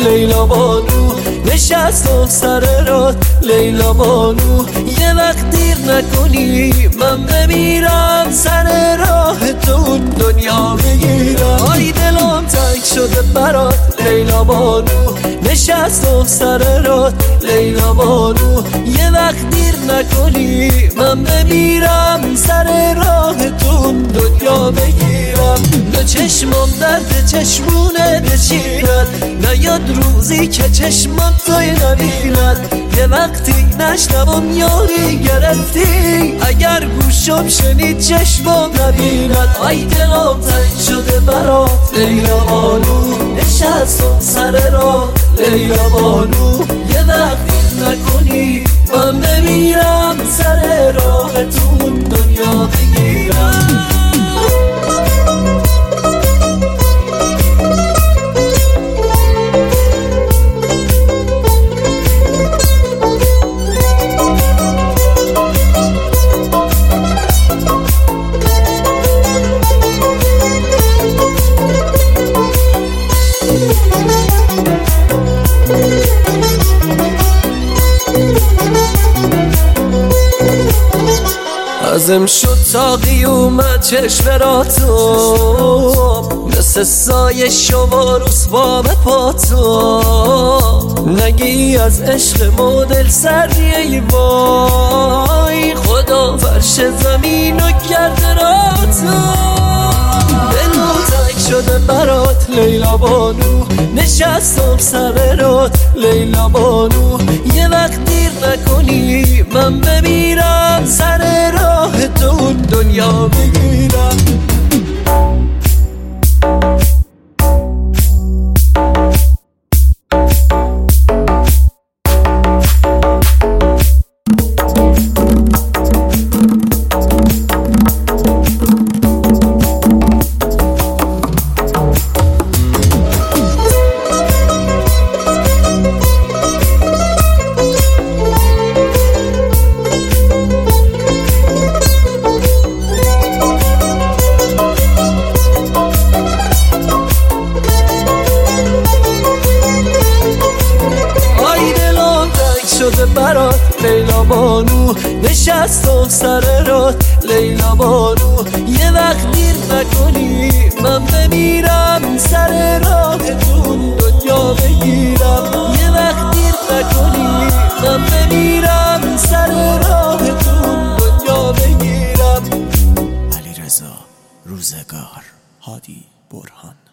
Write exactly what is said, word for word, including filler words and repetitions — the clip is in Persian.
لیلا بانو نشستم سر راه لیلا بانو یه وقت دیر نکنی من بمیرم سر راه تو دنیا بگیرم آی دلم تنگ شده برات لیلا بانو نشستم سر راه لیلا بانو یه وقت دیر نکنی من بمیرم سر راه تو دنیا بگیرم نه چشمم درد چشمونه نشیند نیاد روزی که چشمم توی نبیند یه وقتی نشنوم یاری گرفتی اگر گوشم شنید چشمم نبیند آی دلم تنگ شده برات لیلا بانو نشستم سر راه لیلا بانو یه وقت دیر نکنی من بمیرم سر راه تو دنیا بگیرم ازم شد تاقی اومد چشم را تو مثل سایه شما رسوام پا تو نگی از عشق مدل سریه ای وای خدا فرش زمین و کرده را تو دلم تنگ شده برات لیلا بانو نشستم سر رات لیلا بانو یه وقت دیر نکنی من بمیرم سر راه تو دنیا بگیرم شده برات لیلا بانو نشستم سر رات لیلا بانو یه وقت دیر نکنی من بمیرم سر راه تو دنیا بگیرم یه وقت دیر نکنی من بمیرم سر راه تو دنیا بگیرم علیرضا روزگار، هادی برهان.